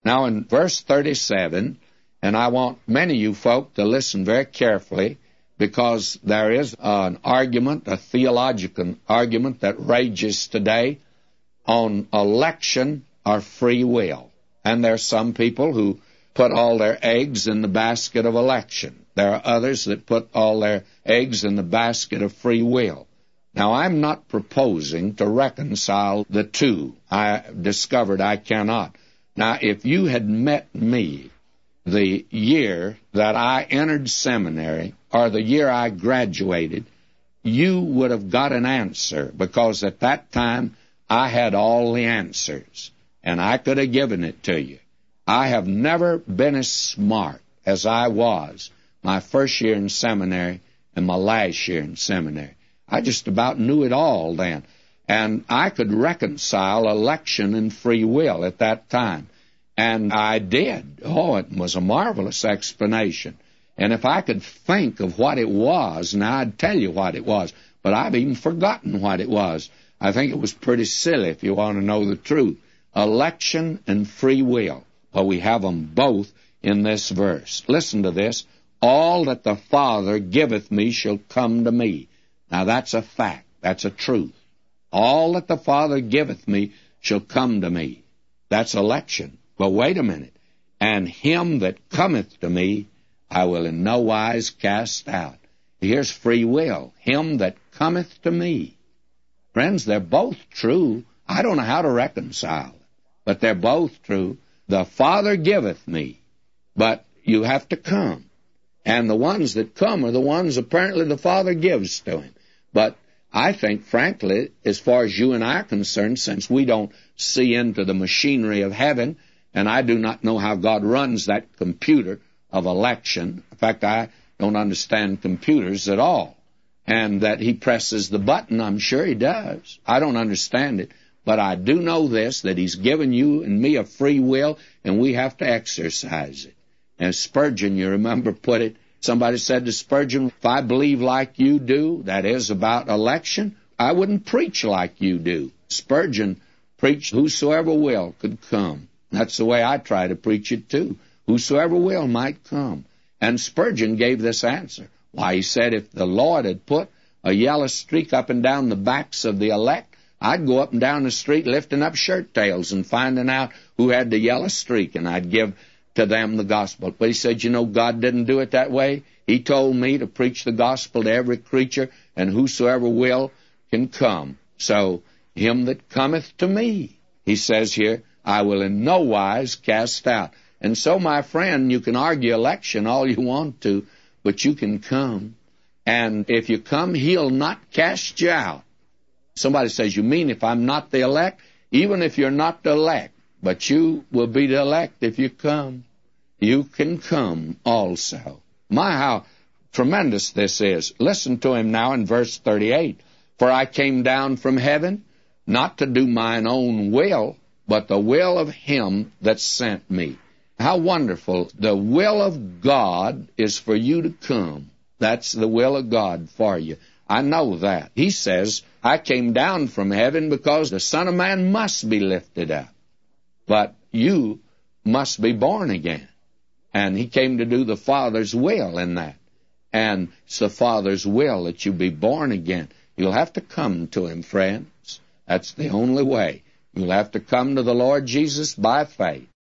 Now in verse 37, and I want many of you folk to listen very carefully, because there is an argument, a theological argument that rages today on election or free will. And there are some people who put all their eggs in the basket of election. There are others that put all their eggs in the basket of free will. Now, I'm not proposing to reconcile the two. I discovered I cannot. Now, if you had met me the year that I entered seminary or the year I graduated, you would have got an answer, because at that time I had all the answers, and I could have given it to you. I have never been as smart as I was my first year in seminary and my last year in seminary. I just about knew it all then. And I could reconcile election and free will at that time. And I did. Oh, it was a marvelous explanation. And if I could think of what it was, now I'd tell you what it was. But I've even forgotten what it was. I think it was pretty silly, if you want to know the truth. Election and free will. Well, we have them both in this verse. Listen to this. All that the Father giveth me shall come to me. Now, that's a fact. That's a truth. All that the Father giveth me shall come to me. That's election. But wait a minute. And him that cometh to me, I will in no wise cast out. Here's free will. Him that cometh to me. Friends, they're both true. I don't know how to reconcile it, but they're both true. The Father giveth me, but you have to come. And the ones that come are the ones apparently the Father gives to him. But I think, frankly, as far as you and I are concerned, since we don't see into the machinery of heaven, and I do not know how God runs that computer of election. In fact, I don't understand computers at all. And that he presses the button, I'm sure he does. I don't understand it. But I do know this, that he's given you and me a free will, and we have to exercise it. And Spurgeon, you remember, put it, somebody said to Spurgeon, if I believe like you do, that is about election, I wouldn't preach like you do. Spurgeon preached, whosoever will could come. That's the way I try to preach it too. Whosoever will might come. And Spurgeon gave this answer. Why, he said, if the Lord had put a yellow streak up and down the backs of the elect, I'd go up and down the street lifting up shirt tails and finding out who had the yellow streak, and I'd give to them the gospel. But he said, you know, God didn't do it that way. He told me to preach the gospel to every creature, and whosoever will can come. So, him that cometh to me, he says here, I will in no wise cast out. And so, my friend, you can argue election all you want to, but you can come. And if you come, he'll not cast you out. Somebody says, you mean if I'm not the elect? Even if you're not the elect, but you will be the elect if you come. You can come also. My, how tremendous this is. Listen to him now in verse 38. For I came down from heaven, not to do mine own will, but the will of him that sent me. How wonderful. The will of God is for you to come. That's the will of God for you. I know that. He says, I came down from heaven because the Son of Man must be lifted up. But you must be born again. And he came to do the Father's will in that. And it's the Father's will that you be born again. You'll have to come to him, friends. That's the only way. You'll have to come to the Lord Jesus by faith.